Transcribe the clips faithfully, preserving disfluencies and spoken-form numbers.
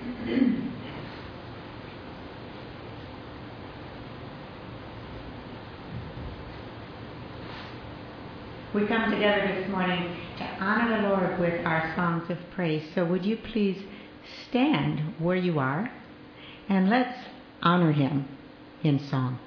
We come together this morning to honor the Lord with our songs of praise. So would you please stand where you are and let's honor him in song.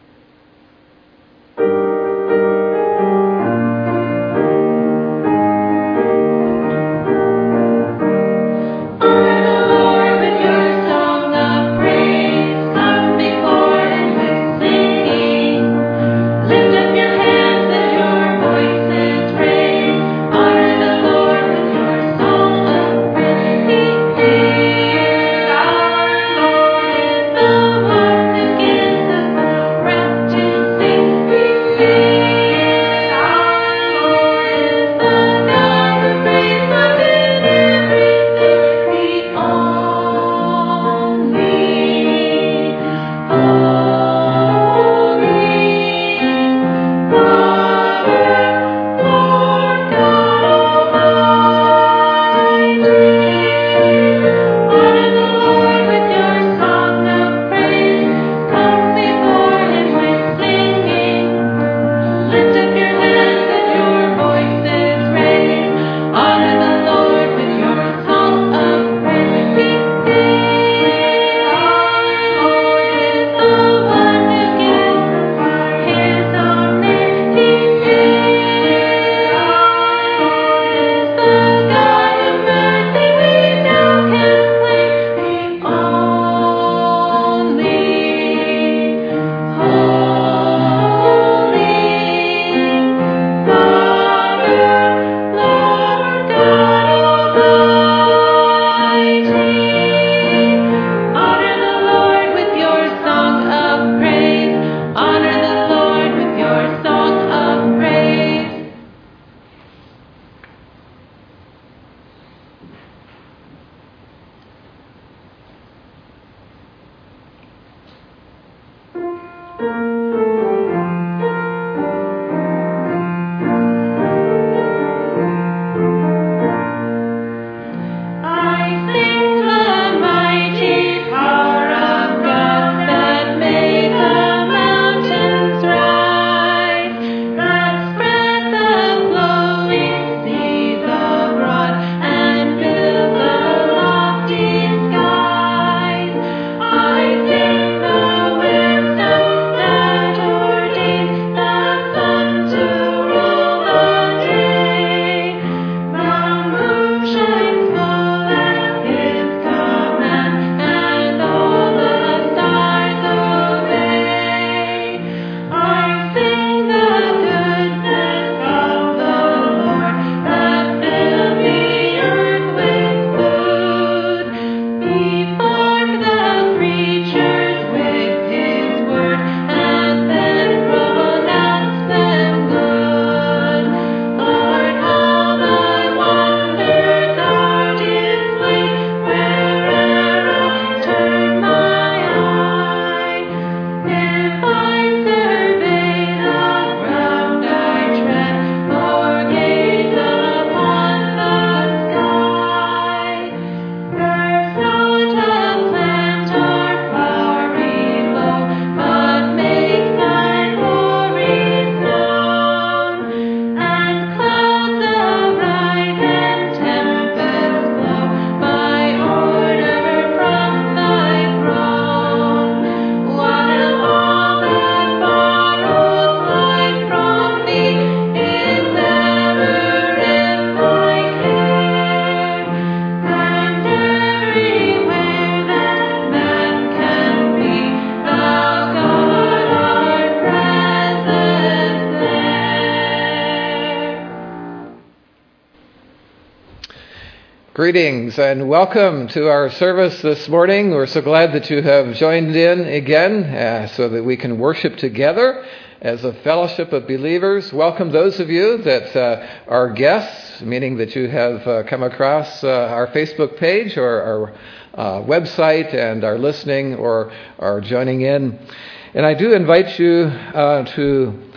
Greetings and welcome to our service this morning. We're so glad that you have joined in again uh, so that we can worship together as a fellowship of believers. Welcome those of you that uh, are guests, meaning that you have uh, come across uh, our Facebook page or our uh, website and are listening or are joining in. And I do invite you uh, to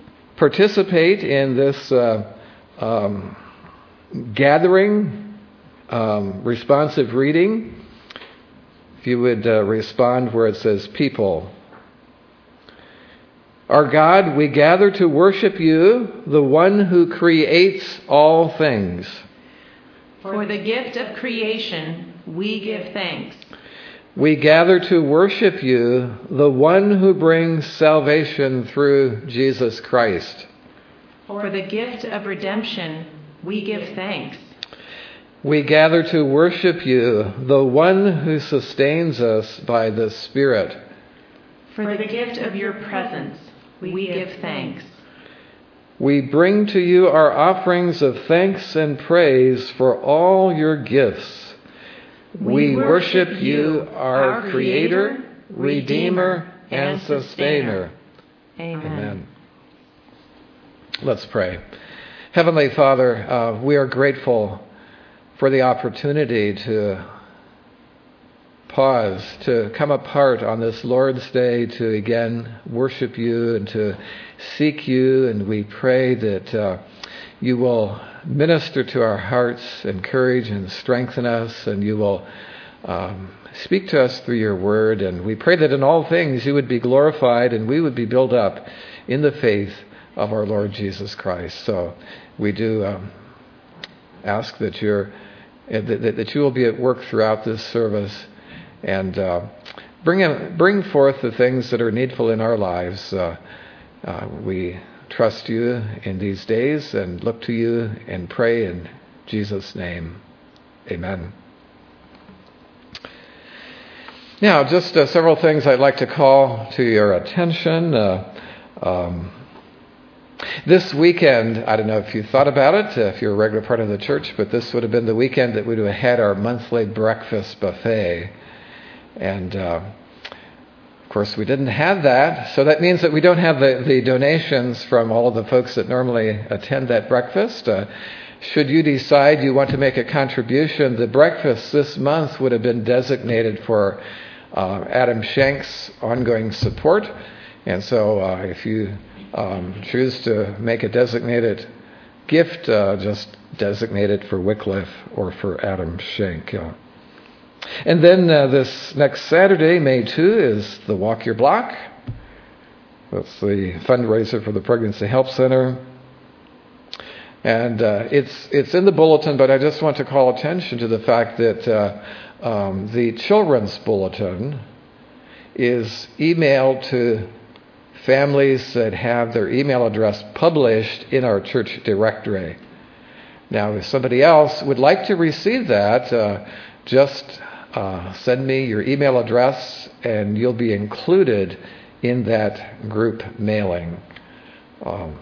participate in this uh, um, gathering Um, responsive reading if you would uh, respond where it says people. Our God, we gather to worship you, the one who creates all things. For the gift of creation, we give thanks. We gather to worship you, the one who brings salvation through Jesus Christ. For the gift of redemption, we give thanks. We gather to worship you, the one who sustains us by the Spirit. For the gift of your presence, we give thanks. We bring to you our offerings of thanks and praise for all your gifts. We, we worship, worship you, our, our Creator, Redeemer, and Sustainer. Amen. Amen. Let's pray. Heavenly Father, uh, we are grateful for the opportunity to pause, to come apart on this Lord's Day to again worship you and to seek you. And we pray that uh, you will minister to our hearts, encourage and strengthen us, and you will um, speak to us through your word. And we pray that in all things you would be glorified and we would be built up in the faith of our Lord Jesus Christ. So we do um, ask that you're that, that you will be at work throughout this service and uh, bring in, bring forth the things that are needful in our lives. Uh, uh, we trust you in these days and look to you and pray in Jesus' name. Amen. Now, just uh, several things I'd like to call to your attention. Uh, um, This weekend, I don't know if you thought about it, uh, if you're a regular part of the church, but this would have been the weekend that we would have had our monthly breakfast buffet. And, uh, of course, we didn't have that. So that means that we don't have the, the donations from all of the folks that normally attend that breakfast. Uh, should you decide you want to make a contribution, the breakfast this month would have been designated for uh, Adam Shank's ongoing support. And so uh, if you Um, choose to make a designated gift, uh, just designate it for Wycliffe or for Adam Shank. Uh, and then uh, this next Saturday, May second, is the Walk Your Block. That's the fundraiser for the Pregnancy Help Center. And uh, it's it's in the bulletin, but I just want to call attention to the fact that uh, um, the Children's Bulletin is emailed to families that have their email address published in our church directory. Now, if somebody else would like to receive that, uh, just uh, send me your email address and you'll be included in that group mailing. Um,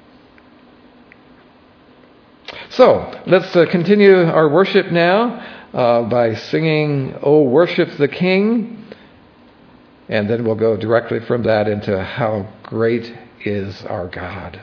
so, let's uh, continue our worship now uh, by singing, "Oh, Worship the King." And then we'll go directly from that into how great is our God.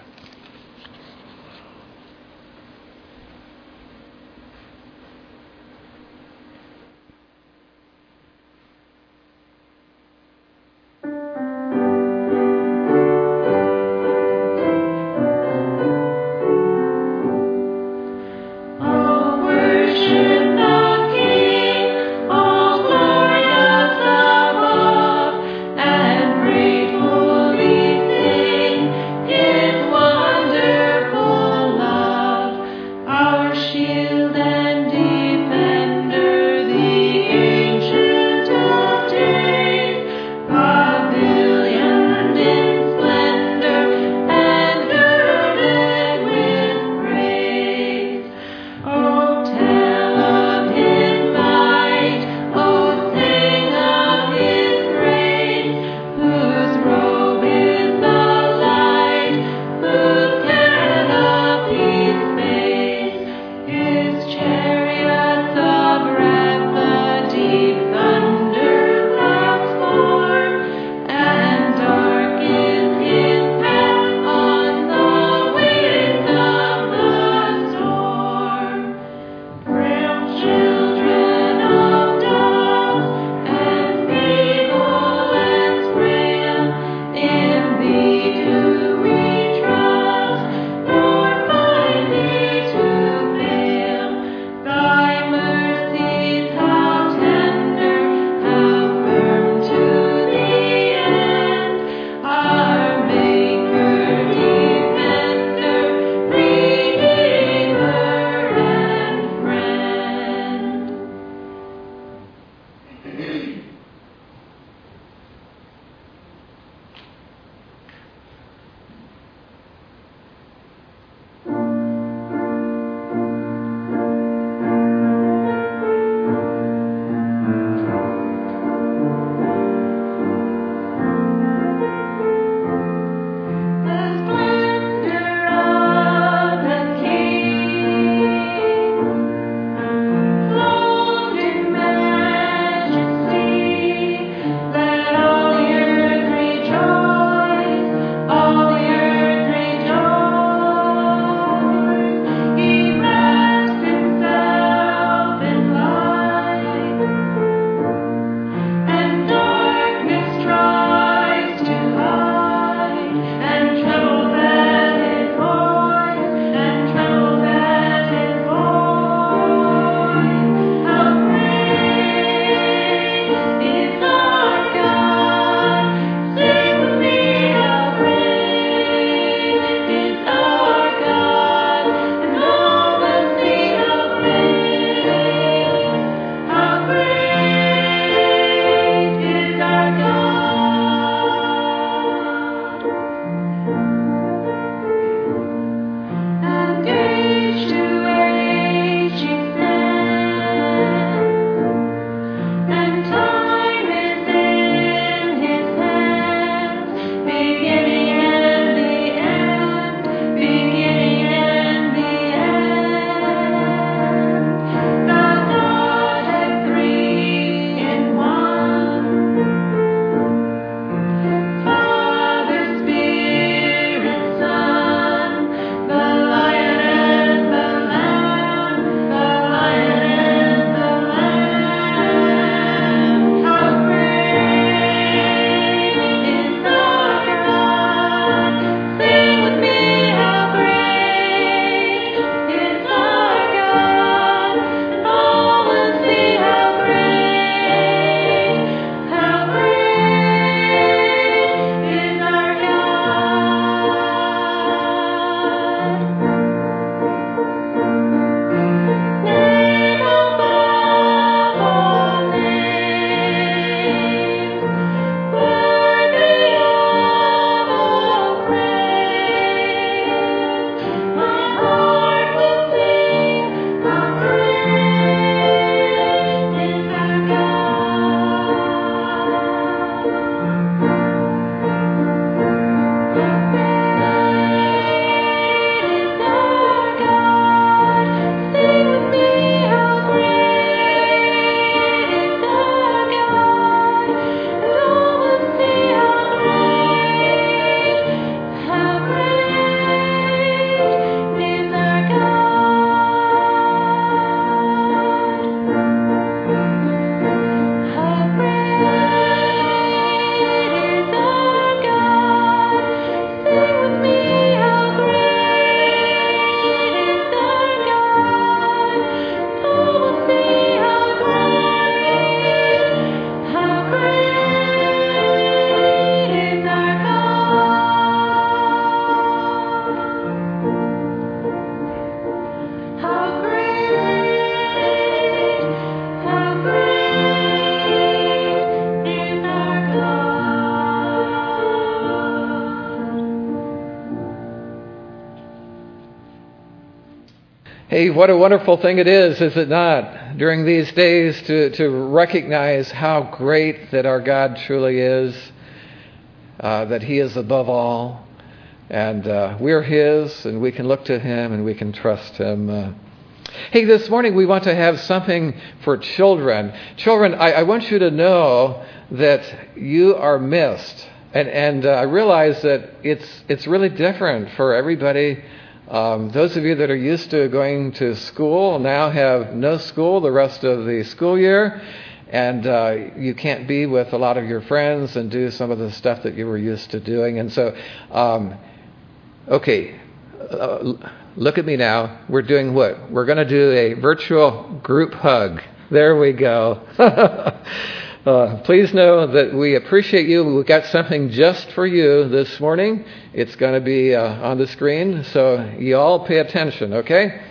Hey, what a wonderful thing it is, is it not, during these days to, to recognize how great that our God truly is, uh, that He is above all, and uh, we're His, and we can look to Him, and we can trust Him. Uh, hey, this morning we want to have something for children. Children, I, I want you to know that you are missed, and, and uh, I realize that it's, it's really different for everybody. Um, those of you that are used to going to school now have no school the rest of the school year, and uh, you can't be with a lot of your friends and do some of the stuff that you were used to doing. And so, um, okay, uh, look at me now. We're doing what? We're going to do a virtual group hug. There we go. Uh, please know that we appreciate you. We've got something just for you this morning. It's going to be uh, on the screen, so you all pay attention, okay?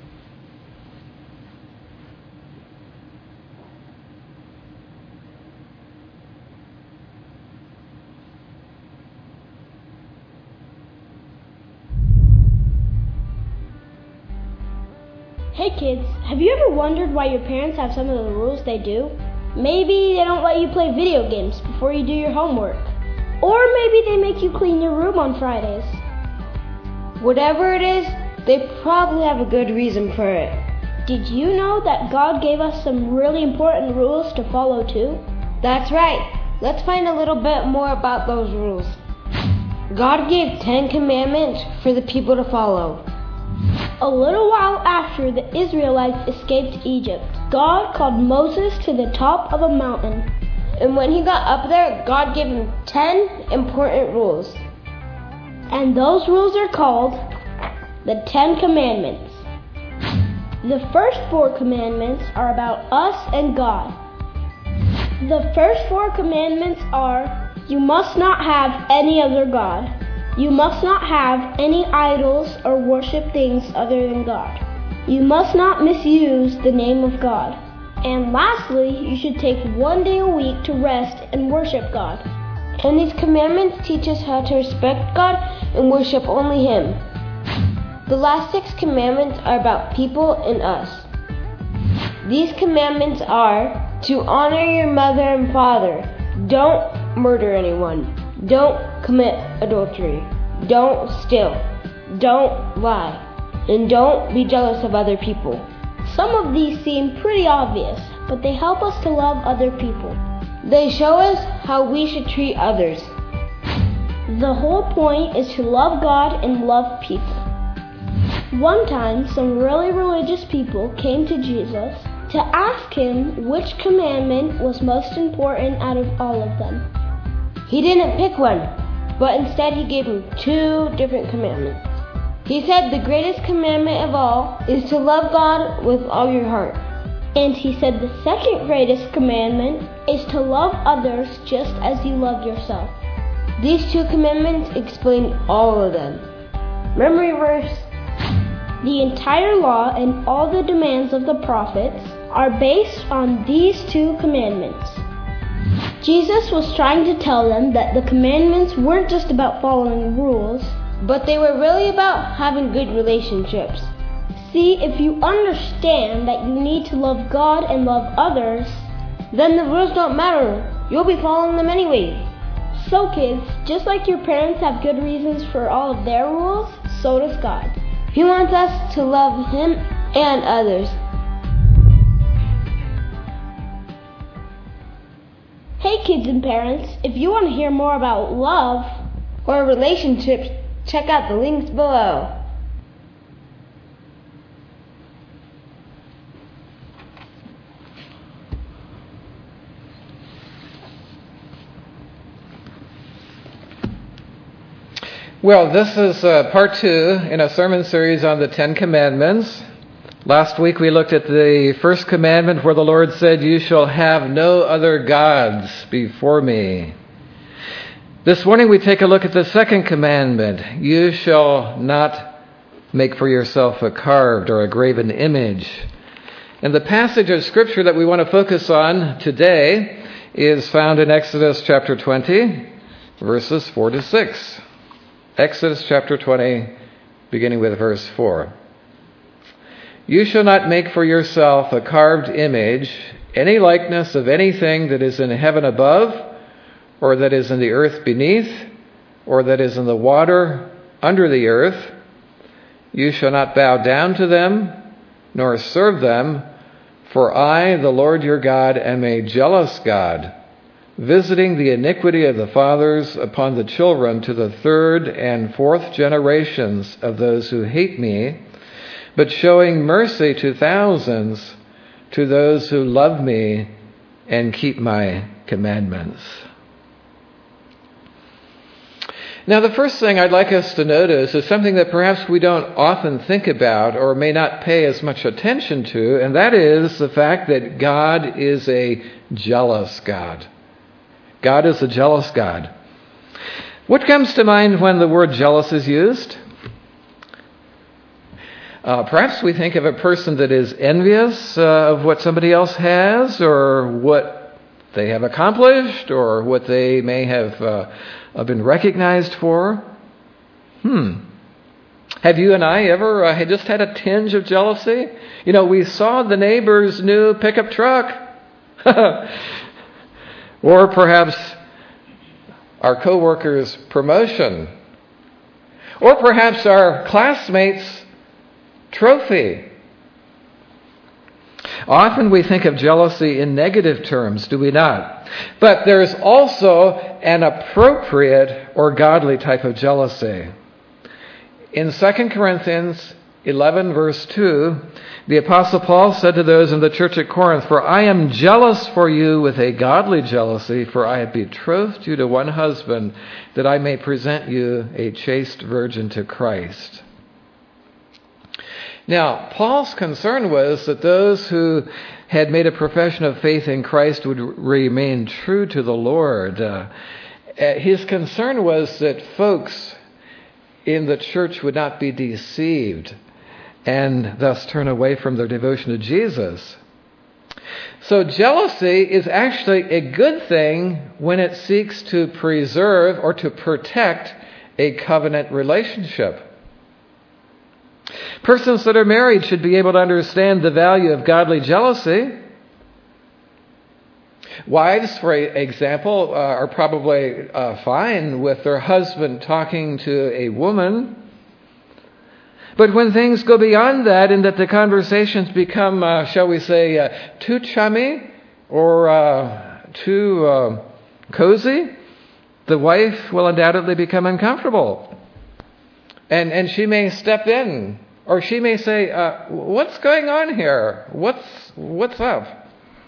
Hey kids, have you ever wondered why your parents have some of the rules they do? Maybe they don't let you play video games before you do your homework. Or maybe they make you clean your room on Fridays. Whatever it is, they probably have a good reason for it. Did you know that God gave us some really important rules to follow too? That's right. Let's find a little bit more about those rules. God gave Ten Commandments for the people to follow. A little while after the Israelites escaped Egypt, God called Moses to the top of a mountain. And when he got up there, God gave him ten important rules. And those rules are called the Ten Commandments. The first four commandments are about us and God. The first four commandments are, you must not have any other God. You must not have any idols or worship things other than God. You must not misuse the name of God. And lastly, you should take one day a week to rest and worship God. And these commandments teach us how to respect God and worship only Him. The last six commandments are about people and us. These commandments are to honor your mother and father. Don't murder anyone. Don't commit adultery. Don't steal. Don't lie. And don't be jealous of other people. Some of these seem pretty obvious, but they help us to love other people. They show us how we should treat others. The whole point is to love God and love people. One time, some really religious people came to Jesus to ask Him which commandment was most important out of all of them. He didn't pick one, but instead He gave him two different commandments. He said the greatest commandment of all is to love God with all your heart. And He said the second greatest commandment is to love others just as you love yourself. These two commandments explain all of them. Memory verse. The entire law and all the demands of the prophets are based on these two commandments. Jesus was trying to tell them that the commandments weren't just about following rules, but they were really about having good relationships. See, if you understand that you need to love God and love others, then the rules don't matter. You'll be following them anyway. So kids, just like your parents have good reasons for all of their rules, so does God. He wants us to love Him and others. Hey kids and parents, if you want to hear more about love or relationships, check out the links below. Well, this is uh, part two in a sermon series on the Ten Commandments. Last week we looked at the first commandment where the Lord said, "You shall have no other gods before me." This morning we take a look at the second commandment. You shall not make for yourself a carved or a graven image. And the passage of Scripture that we want to focus on today is found in Exodus chapter twenty, verses four to six. Exodus chapter twenty, beginning with verse four. You shall not make for yourself a carved image, any likeness of anything that is in heaven above, or that is in the earth beneath, or that is in the water under the earth. You shall not bow down to them, nor serve them, for I, the Lord your God, am a jealous God, visiting the iniquity of the fathers upon the children to the third and fourth generations of those who hate me, but showing mercy to thousands, to those who love me and keep my commandments. Now, the first thing I'd like us to notice is something that perhaps we don't often think about or may not pay as much attention to, and that is the fact that God is a jealous God. God is a jealous God. What comes to mind when the word jealous is used? Uh, perhaps we think of a person that is envious uh, of what somebody else has, or what they have accomplished, or what they may have uh, been recognized for. Hmm. Have you and I ever uh, just had a tinge of jealousy? You know, we saw the neighbor's new pickup truck. Or perhaps our coworker's promotion. Or perhaps our classmate's trophy. Often we think of jealousy in negative terms, do we not? But there's also an appropriate or godly type of jealousy. In Second Corinthians eleven, verse two, the Apostle Paul said to those in the church at Corinth, "For I am jealous for you with a godly jealousy, for I have betrothed you to one husband, that I may present you a chaste virgin to Christ." Now, Paul's concern was that those who had made a profession of faith in Christ would remain true to the Lord. Uh, his concern was that folks in the church would not be deceived and thus turn away from their devotion to Jesus. So jealousy is actually a good thing when it seeks to preserve or to protect a covenant relationship. Persons that are married should be able to understand the value of godly jealousy. Wives, for example, uh, are probably uh, fine with their husband talking to a woman. But when things go beyond that and that the conversations become, uh, shall we say, uh, too chummy or uh, too uh, cozy, the wife will undoubtedly become uncomfortable. And and she may step in, or she may say, uh, what's going on here? What's what's up?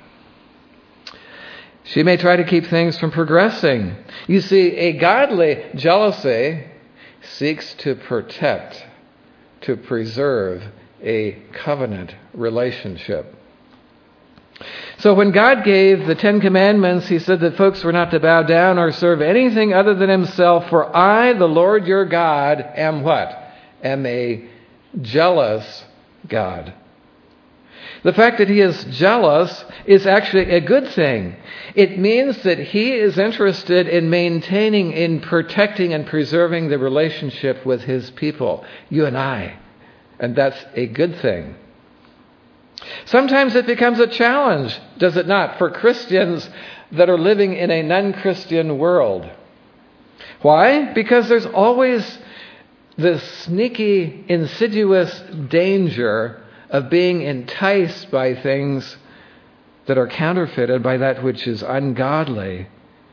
She may try to keep things from progressing. You see, a godly jealousy seeks to protect, to preserve a covenant relationship. So when God gave the Ten Commandments, he said that folks were not to bow down or serve anything other than himself, for I, the Lord your God, am what? Am a jealous God. The fact that he is jealous is actually a good thing. It means that he is interested in maintaining, in protecting and preserving the relationship with his people, you and I. And that's a good thing. Sometimes it becomes a challenge, does it not, for Christians that are living in a non-Christian world. Why? Because there's always this sneaky, insidious danger of being enticed by things that are counterfeited by that which is ungodly.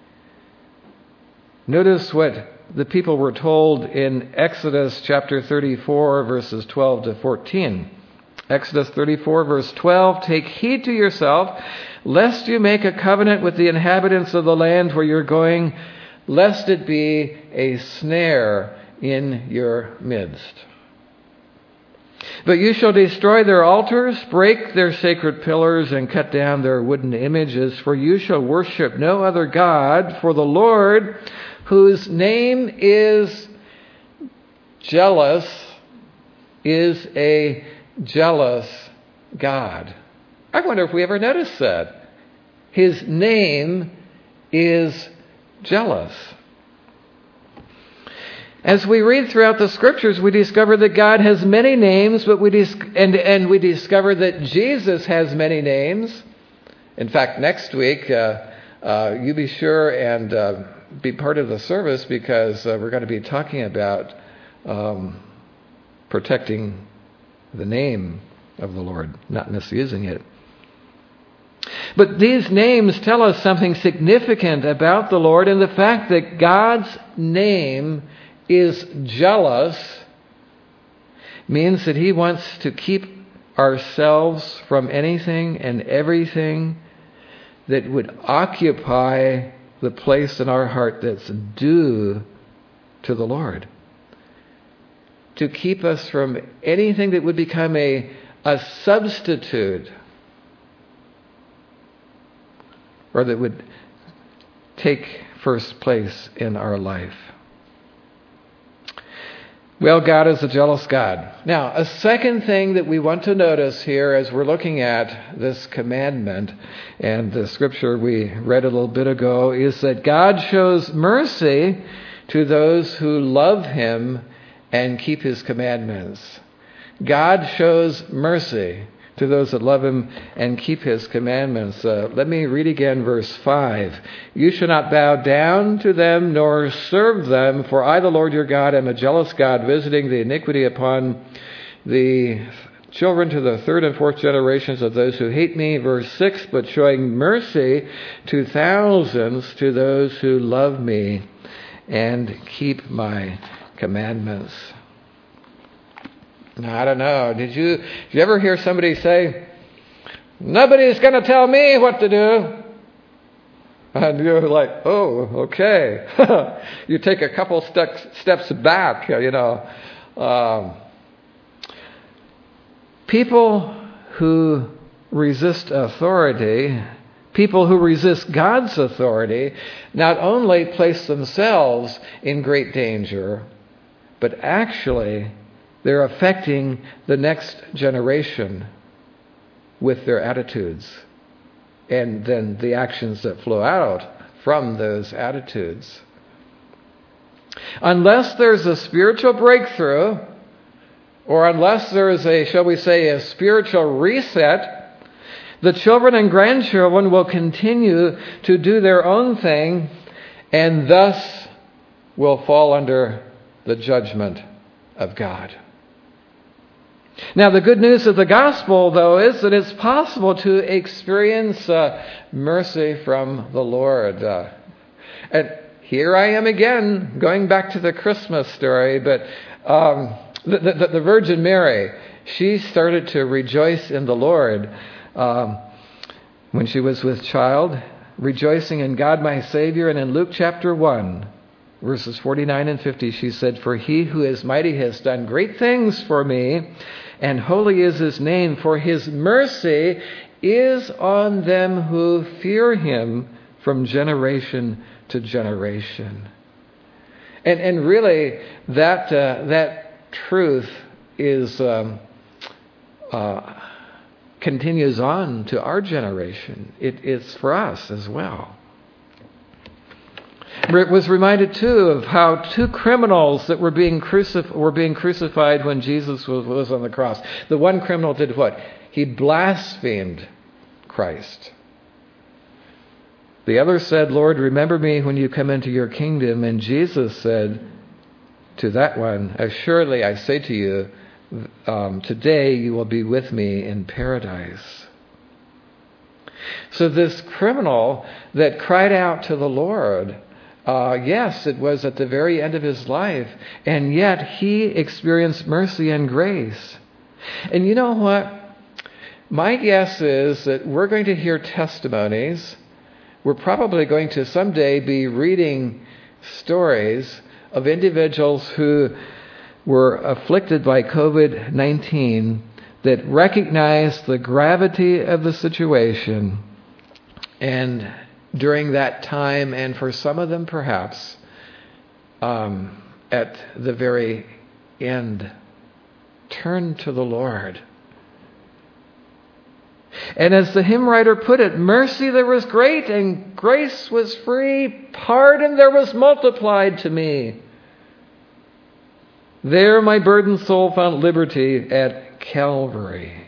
Notice what the people were told in Exodus chapter thirty-four, verses twelve to fourteen. Exodus thirty-four, verse twelve, "Take heed to yourself, lest you make a covenant with the inhabitants of the land where you're going, lest it be a snare in your midst. But you shall destroy their altars, break their sacred pillars, and cut down their wooden images, for you shall worship no other God, for the Lord, whose name is jealous, is a jealous God." I wonder if we ever noticed that. His name is jealous. As we read throughout the Scriptures, we discover that God has many names, but we dis- and, and we discover that Jesus has many names. In fact, next week, uh, uh, you be sure and uh, be part of the service, because uh, we're going to be talking about um, protecting the name of the Lord, not misusing it. But these names tell us something significant about the Lord, and the fact that God's name is jealous means that He wants to keep ourselves from anything and everything that would occupy the place in our heart that's due to the Lord. To keep us from anything that would become a, a substitute, or that would take first place in our life. Well, God is a jealous God. Now, a second thing that we want to notice here as we're looking at this commandment, and the scripture we read a little bit ago, is that God shows mercy to those who love Him and keep His commandments. God shows mercy to those that love Him and keep His commandments. Uh, let me read again verse five. You shall not bow down to them nor serve them, for I, the Lord your God, am a jealous God, visiting the iniquity upon the children to the third and fourth generations of those who hate me. Verse six, but showing mercy to thousands to those who love me and keep my commandments. Now, I don't know. Did you, did you ever hear somebody say, nobody's going to tell me what to do? And you're like, oh, okay. You take a couple ste- steps back, you know. Um, people who resist authority, people who resist God's authority, not only place themselves in great danger, but actually they're affecting the next generation with their attitudes and then the actions that flow out from those attitudes. Unless there's a spiritual breakthrough, or unless there is a, shall we say, a spiritual reset, the children and grandchildren will continue to do their own thing and thus will fall under the judgment of God. Now, the good news of the gospel, though, is that it's possible to experience uh, mercy from the Lord. Uh, and here I am again, going back to the Christmas story, but um, the, the, the Virgin Mary, she started to rejoice in the Lord um, when she was with child, rejoicing in God my Savior. And in Luke chapter one, verses forty-nine and fifty, she said, for He who is mighty has done great things for me, and holy is His name, for His mercy is on them who fear Him from generation to generation. And and really, that uh, that truth is um, uh, continues on to our generation. It, it's for us as well. It was reminded too of how two criminals that were being crucif- were being crucified when Jesus was, was on the cross. The one criminal did what? He blasphemed Christ. The other said, Lord, remember me when you come into your kingdom. And Jesus said to that one, assuredly I say to you, um, today you will be with me in paradise. So this criminal that cried out to the Lord, Uh, yes, it was at the very end of his life, and yet he experienced mercy and grace. And you know what? My guess is that we're going to hear testimonies. We're probably going to someday be reading stories of individuals who were afflicted by covid nineteen that recognized the gravity of the situation, and during that time, and for some of them perhaps, um, at the very end, turn to the Lord. And as the hymn writer put it, mercy there was great and grace was free, pardon there was multiplied to me. There my burdened soul found liberty at Calvary.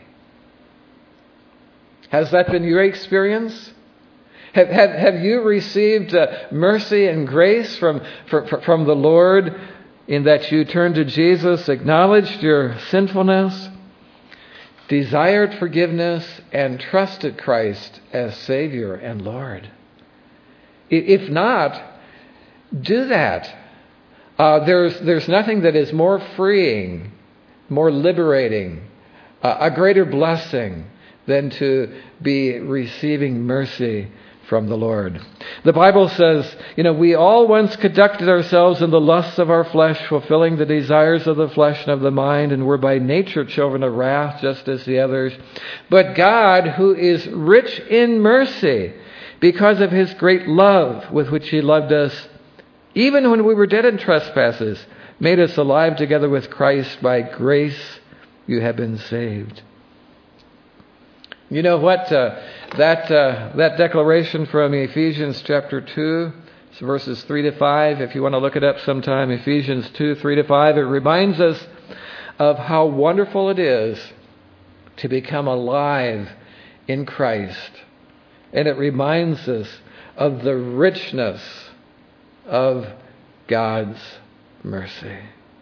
Has that been your experience? Have, have, have you received uh, mercy and grace from, from, from the Lord in that you turned to Jesus, acknowledged your sinfulness, desired forgiveness, and trusted Christ as Savior and Lord? If not, do that. Uh, there's, there's nothing that is more freeing, more liberating, uh, a greater blessing than to be receiving mercy from the Lord. The Bible says, you know, we all once conducted ourselves in the lusts of our flesh, fulfilling the desires of the flesh and of the mind, and were by nature children of wrath, just as the others. But God, who is rich in mercy, because of his great love with which he loved us, even when we were dead in trespasses, made us alive together with Christ. By grace you have been saved. You know what? Uh, that uh, that declaration from Ephesians chapter two, verses three to five, if you want to look it up sometime, Ephesians two, three to five, it reminds us of how wonderful it is to become alive in Christ. And it reminds us of the richness of God's mercy.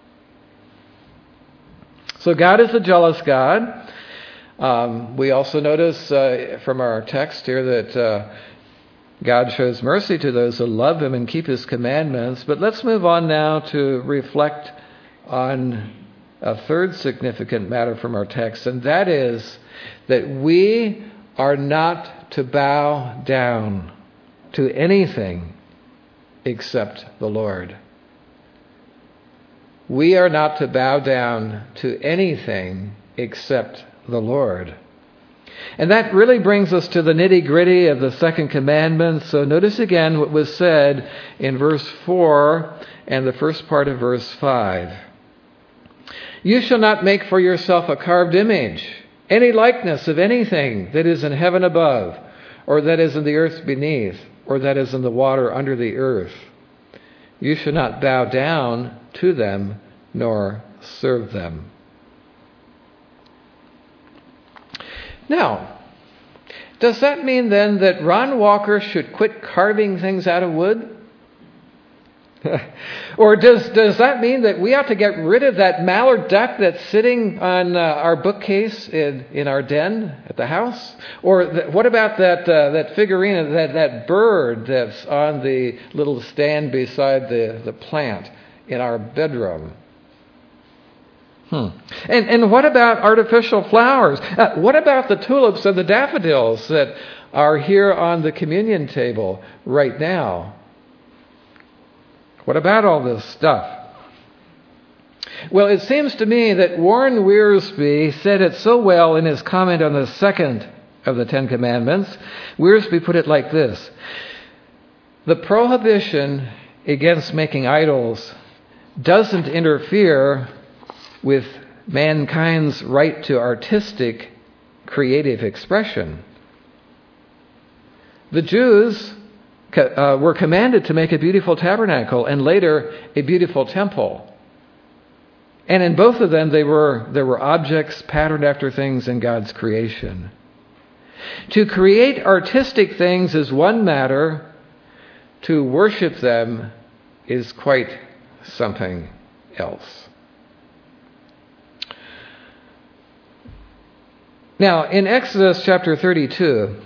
So God is a jealous God. Um, we also notice uh, from our text here that uh, God shows mercy to those who love him and keep his commandments. But let's move on now to reflect on a third significant matter from our text, and that is that we are not to bow down to anything except the Lord. We are not to bow down to anything except the Lord. And that really brings us to the nitty-gritty of the second commandment. So notice again what was said in verse four and the first part of verse five. You shall not make for yourself a carved image, any likeness of anything that is in heaven above, or that is in the earth beneath, or that is in the water under the earth. You shall not bow down to them, nor serve them. Now, does that mean then that Ron Walker should quit carving things out of wood? Or does does that mean that we ought to get rid of that mallard duck that's sitting on uh, our bookcase in, in our den at the house? Or th- what about that uh, that figurine, that, that bird that's on the little stand beside the, the plant in our bedroom? Hmm. And and what about artificial flowers? Uh, what about the tulips and the daffodils that are here on the communion table right now? What about all this stuff? Well, it seems to me that Warren Wiersbe said it so well in his comment on the second of the Ten Commandments. Wiersbe put it like this: the prohibition against making idols doesn't interfere with mankind's right to artistic, creative expression. The Jews uh, were commanded to make a beautiful tabernacle and later a beautiful temple. And in both of them, they were there were objects patterned after things in God's creation. To create artistic things is one matter. To worship them is quite something else. Now, in Exodus chapter thirty-two,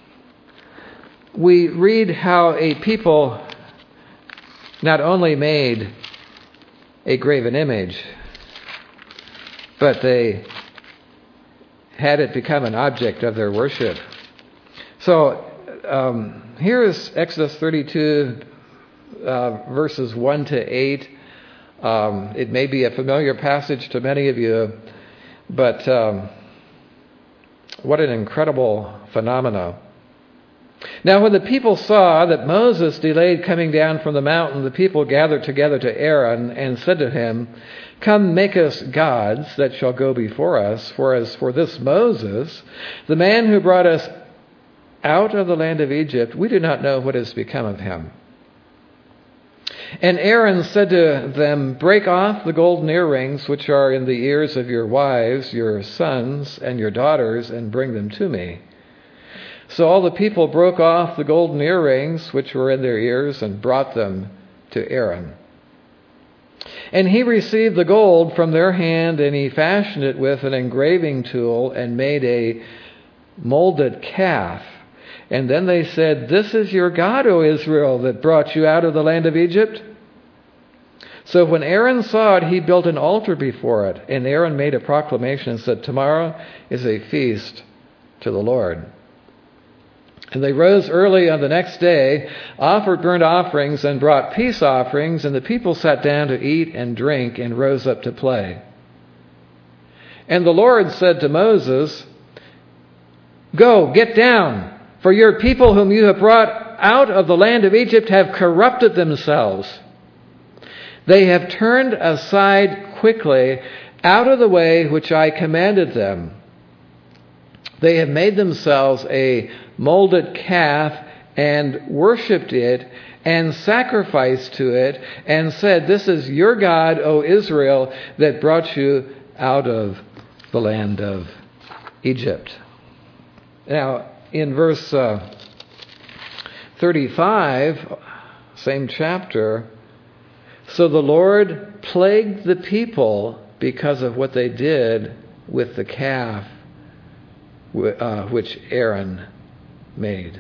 we read how a people not only made a graven image, but they had it become an object of their worship. So um, here is Exodus thirty-two, uh, verses one to eight. Um, it may be a familiar passage to many of you, but um, what an incredible phenomena. Now, when the people saw that Moses delayed coming down from the mountain, the people gathered together to Aaron and said to him, "Come, make us gods that shall go before us. For as for this Moses, the man who brought us out of the land of Egypt, we do not know what has become of him." And Aaron said to them, break off the golden earrings which are in the ears of your wives, your sons, and your daughters, and bring them to me. So all the people broke off the golden earrings which were in their ears and brought them to Aaron. And he received the gold from their hand, and he fashioned it with an engraving tool and made a molded calf. And then they said, this is your God, O Israel, that brought you out of the land of Egypt. So when Aaron saw it, he built an altar before it. And Aaron made a proclamation and said, tomorrow is a feast to the Lord. And they rose early on the next day, offered burnt offerings, and brought peace offerings. And the people sat down to eat and drink and rose up to play. And the Lord said to Moses, go, get down. For your people whom you have brought out of the land of Egypt have corrupted themselves. They have turned aside quickly out of the way which I commanded them. They have made themselves a molded calf and worshipped it and sacrificed to it and said, this is your God, O Israel, that brought you out of the land of Egypt. Now, in verse uh, thirty-five, same chapter, so the Lord plagued the people because of what they did with the calf uh, which Aaron made.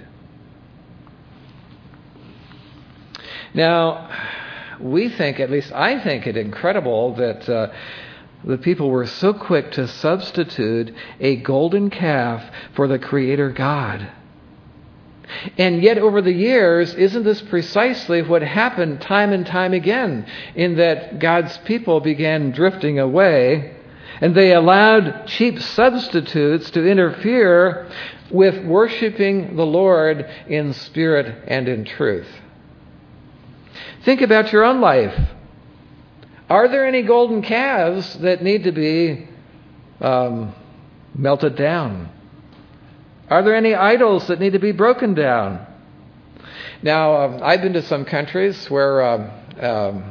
Now, we think, at least I think it incredible that uh, the people were so quick to substitute a golden calf for the Creator God. And yet over the years, isn't this precisely what happened time and time again, in that God's people began drifting away and they allowed cheap substitutes to interfere with worshiping the Lord in spirit and in truth. Think about your own life. Are there any golden calves that need to be um, melted down? Are there any idols that need to be broken down? Now, um, I've been to some countries where um, um,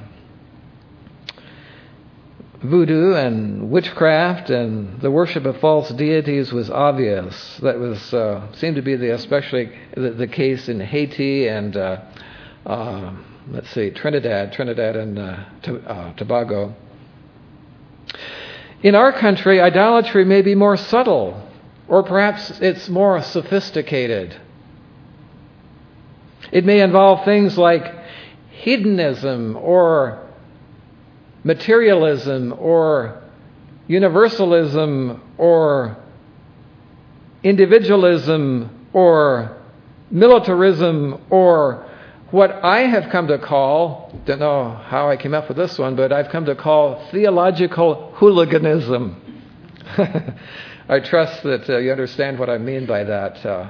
voodoo and witchcraft and the worship of false deities was obvious. That was uh, seemed to be the especially the, the case in Haiti and uh, uh, let's see, Trinidad, Trinidad and uh, to, uh, Tobago. In our country, idolatry may be more subtle, or perhaps it's more sophisticated. It may involve things like hedonism or materialism or universalism or individualism or militarism or what I have come to call, don't know how I came up with this one, but I've come to call theological hooliganism. I trust that uh, you understand what I mean by that. Uh,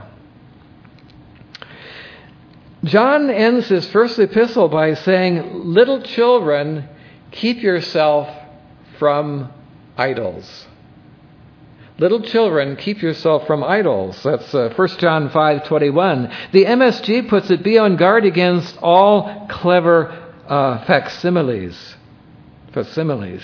John ends his first epistle by saying, little children, keep yourself from idols. Little children, keep yourself from idols. That's uh, First John five twenty-one. The M S G puts it, be on guard against all clever uh, facsimiles. Facsimiles.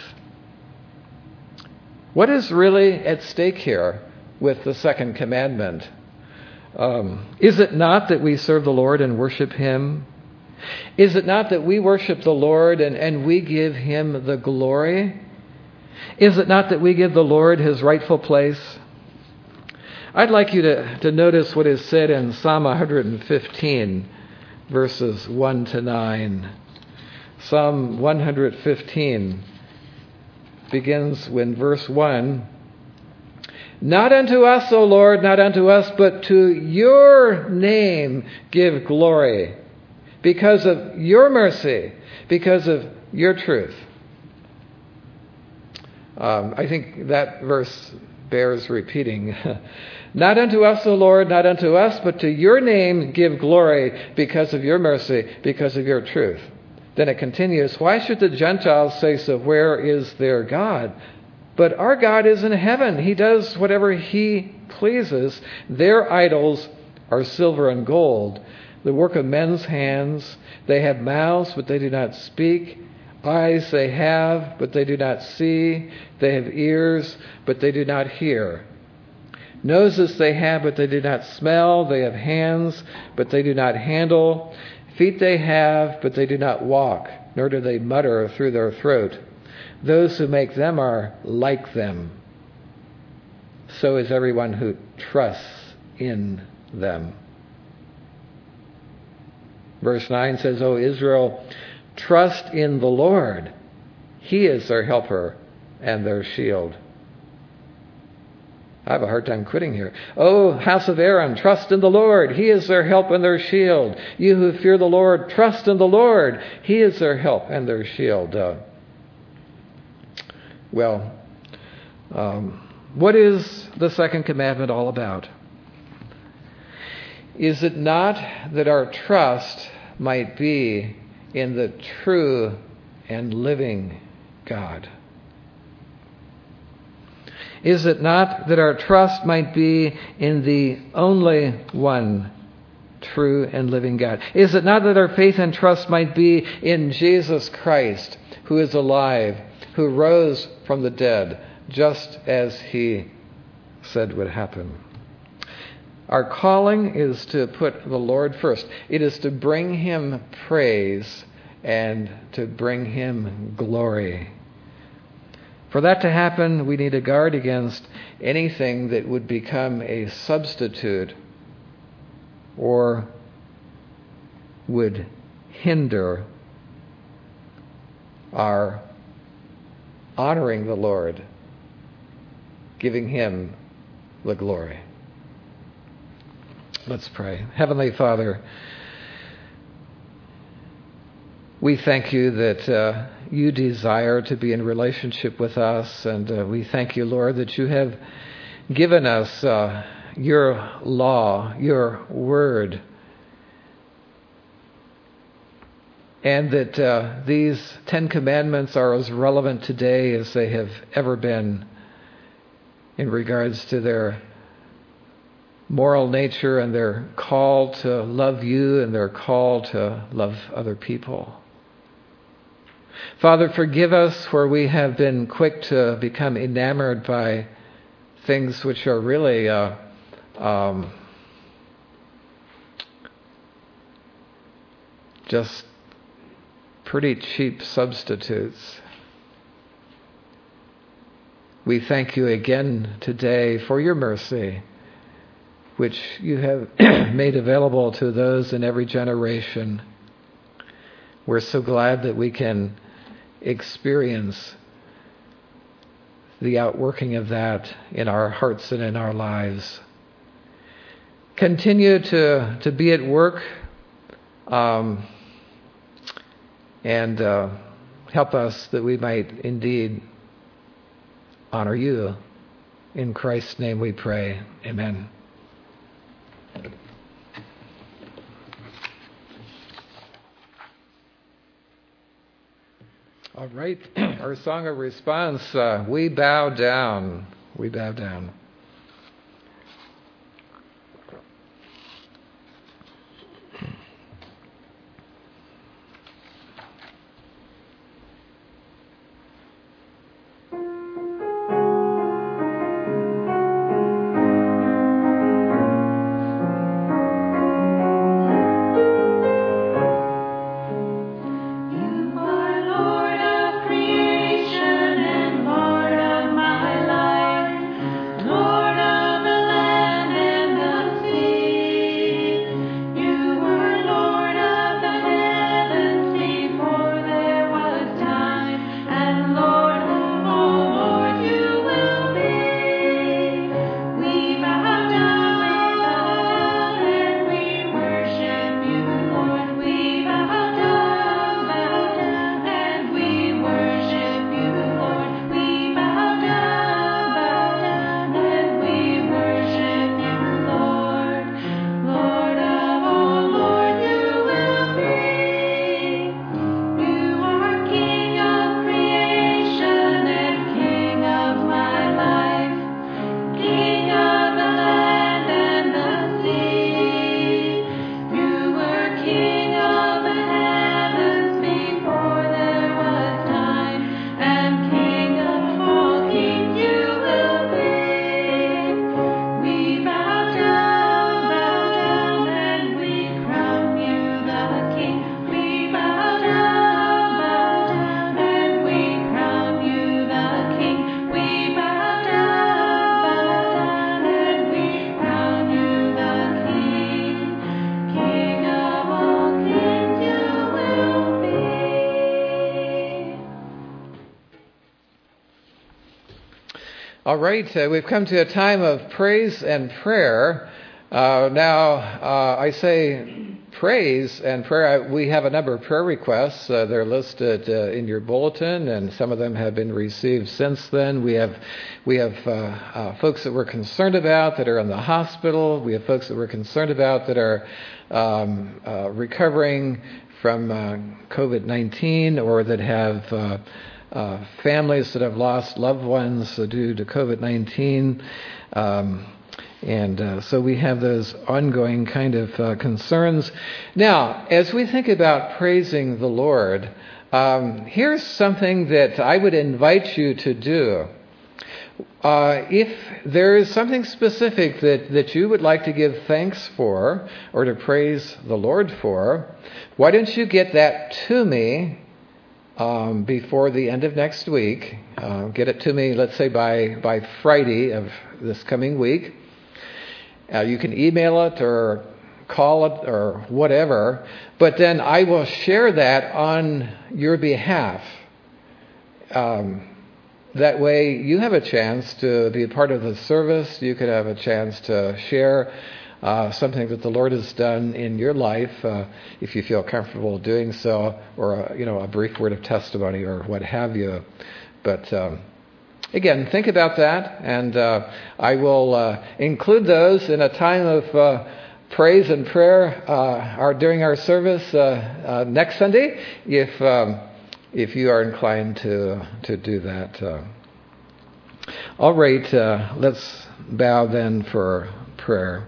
What is really at stake here with the second commandment? Um, is it not that we serve the Lord and worship Him? Is it not that we worship the Lord and, and we give Him the glory? Is it not that we give the Lord His rightful place? I'd like you to, to notice what is said in Psalm one fifteen, verses one to nine. Psalm one fifteen begins in verse one. Not unto us, O Lord, not unto us, but to your name give glory, because of your mercy, because of your truth. Um, I think that verse bears repeating. Not unto us, O Lord, not unto us, but to your name give glory, because of your mercy, because of your truth. Then it continues, why should the Gentiles say so? Where is their God? But our God is in heaven. He does whatever He pleases. Their idols are silver and gold, the work of men's hands. They have mouths, but they do not speak. Eyes they have, but they do not see. They have ears, but they do not hear. Noses they have, but they do not smell. They have hands, but they do not handle. Feet they have, but they do not walk, nor do they mutter through their throat. Those who make them are like them. So is everyone who trusts in them. Verse nine says, O Israel, trust in the Lord. He is their helper and their shield. I have a hard time quitting here. O house of Aaron, trust in the Lord. He is their help and their shield. You who fear the Lord, trust in the Lord. He is their help and their shield. Uh, well, um, what is the second commandment all about? Is it not that our trust might be in the true and living God? Is it not that our trust might be in the only one true and living God? Is it not that our faith and trust might be in Jesus Christ, who is alive, who rose from the dead, just as he said would happen? Our calling is to put the Lord first. It is to bring him praise and to bring him glory. For that to happen, we need to guard against anything that would become a substitute or would hinder our honoring the Lord, giving him the glory. Let's pray. Heavenly Father, we thank you that uh, you desire to be in relationship with us, and uh, we thank you, Lord, that you have given us uh, your law, your word, and that uh, these Ten Commandments are as relevant today as they have ever been in regards to their moral nature and their call to love you and their call to love other people. Father, forgive us where we have been quick to become enamored by things which are really uh, um, just pretty cheap substitutes. We thank you again today for your mercy, which you have made available to those in every generation. We're so glad that we can experience the outworking of that in our hearts and in our lives. Continue to, to be at work um, and uh, help us that we might indeed honor you. In Christ's name we pray. Amen. All right, our song of response, uh, we bow down, we bow down. No All right, uh, we've come to a time of praise and prayer. Uh, now, uh, I say praise and prayer. I, we have a number of prayer requests. Uh, they're listed uh, in your bulletin, and some of them have been received since then. We have we have uh, uh, folks that we're concerned about that are in the hospital. We have folks that we're concerned about that are um, uh, recovering from uh, covid nineteen, or that have uh, uh, families that have lost loved ones due to covid nineteen. Um, And uh, so we have those ongoing kind of uh, concerns. Now, as we think about praising the Lord, um, here's something that I would invite you to do. Uh, if there is something specific that, that you would like to give thanks for or to praise the Lord for, why don't you get that to me um, before the end of next week? Uh, get it to me, let's say, by, by Friday of this coming week. Uh, you can email it or call it or whatever, but then I will share that on your behalf. Um, that way you have a chance to be a part of the service. You could have a chance to share uh, something that the Lord has done in your life, uh, if you feel comfortable doing so, or a, you know, a brief word of testimony or what have you. But um, Again, think about that, and uh, I will uh, include those in a time of uh, praise and prayer uh, our, during our service uh, uh, next Sunday, if um, if you are inclined to to do that. Uh. All right, uh, let's bow then for prayer.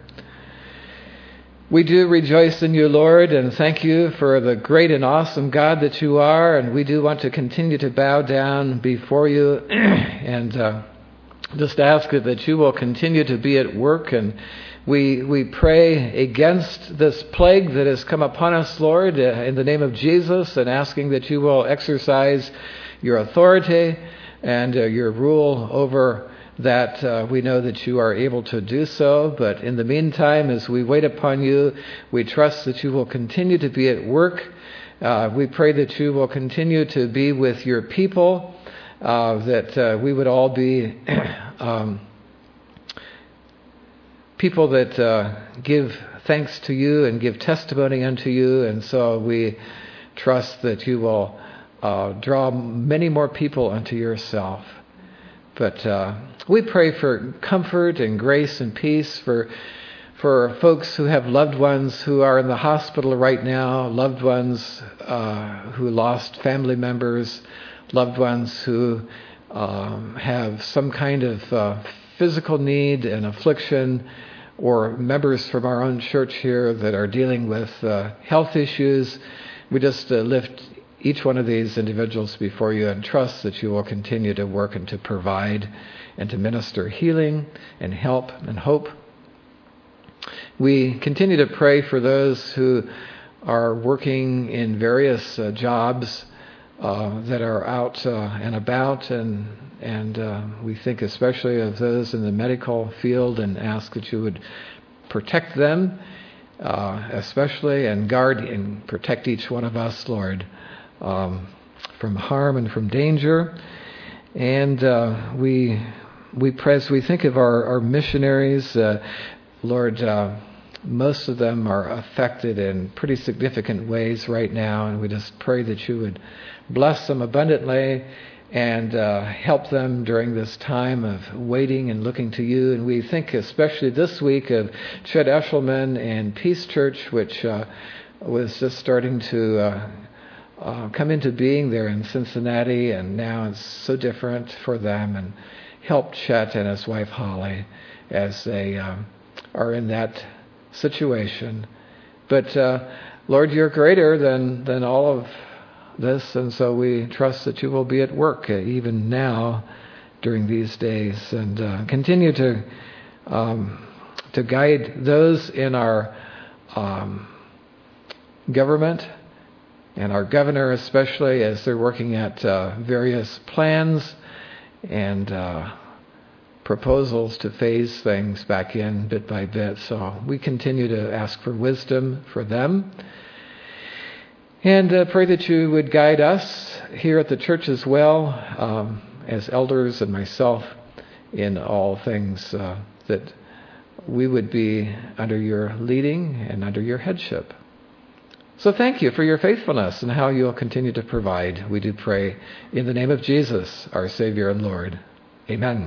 We do rejoice in you, Lord, and thank you for the great and awesome God that you are, and we do want to continue to bow down before you and uh, just ask that you will continue to be at work. And we we pray against this plague that has come upon us, Lord, uh, in the name of Jesus, and asking that you will exercise your authority and uh, your rule over that. Uh, we know that you are able to do so, but in the meantime, as we wait upon you, we trust that you will continue to be at work. Uh, we pray that you will continue to be with your people, uh, that uh, we would all be um, people that uh, give thanks to you and give testimony unto you, and so we trust that you will uh, draw many more people unto yourself. But uh, we pray for comfort and grace and peace for for folks who have loved ones who are in the hospital right now, loved ones uh, who lost family members, loved ones who um, have some kind of uh, physical need and affliction, or members from our own church here that are dealing with uh, health issues. We just uh, lift each one of these individuals before you and trust that you will continue to work and to provide and to minister healing and help and hope. We continue to pray for those who are working in various uh, jobs uh, that are out uh, and about, and and uh, we think especially of those in the medical field, and ask that you would protect them uh, especially, and guard and protect each one of us, Lord, Um, from harm and from danger. And uh, we we pray, as we think of our, our missionaries, uh, Lord, uh, most of them are affected in pretty significant ways right now, and we just pray that you would bless them abundantly and uh, help them during this time of waiting and looking to you. And we think especially this week of Chet Eshelman and Peace Church, which uh, was just starting to uh, Uh, come into being there in Cincinnati, and now it's so different for them. And help Chet and his wife Holly as they um, are in that situation. But uh, Lord, you're greater than than all of this, and so we trust that you will be at work uh, even now during these days, and uh, continue to um, to guide those in our um, government, and our governor especially, as they're working at uh, various plans and uh, proposals to phase things back in bit by bit. So we continue to ask for wisdom for them. And uh, pray that you would guide us here at the church as well, um, as elders and myself, in all things, uh, that we would be under your leading and under your headship. So thank you for your faithfulness and how you'll continue to provide. We do pray in the name of Jesus, our Savior and Lord. Amen.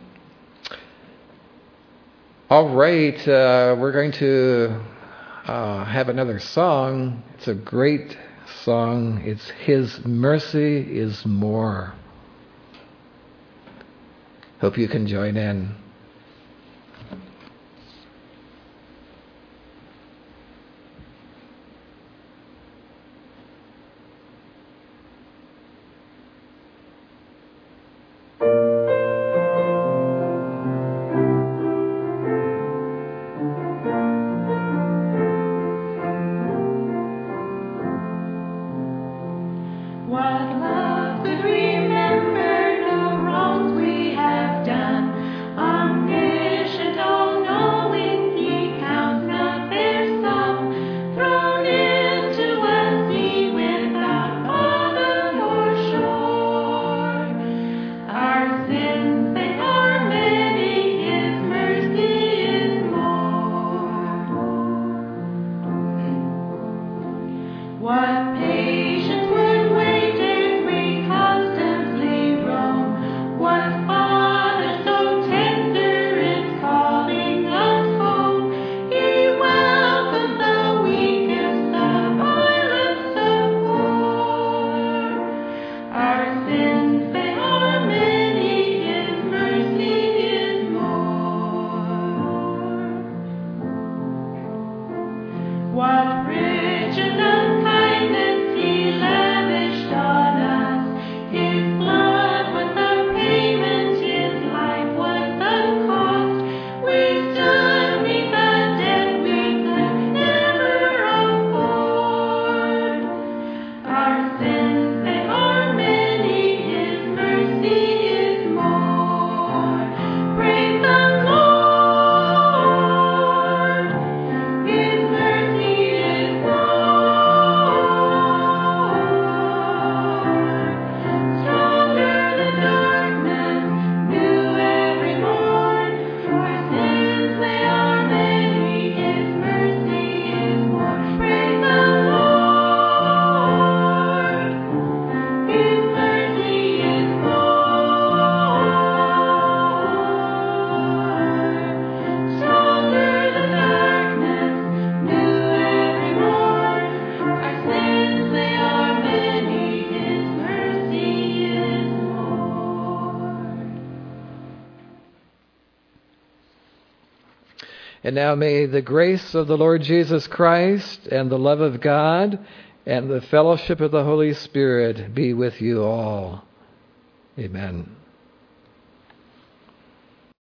All right, uh, we're going to uh, have another song. It's a great song. It's His Mercy is More. Hope you can join in. And now may the grace of the Lord Jesus Christ and the love of God and the fellowship of the Holy Spirit be with you all. Amen.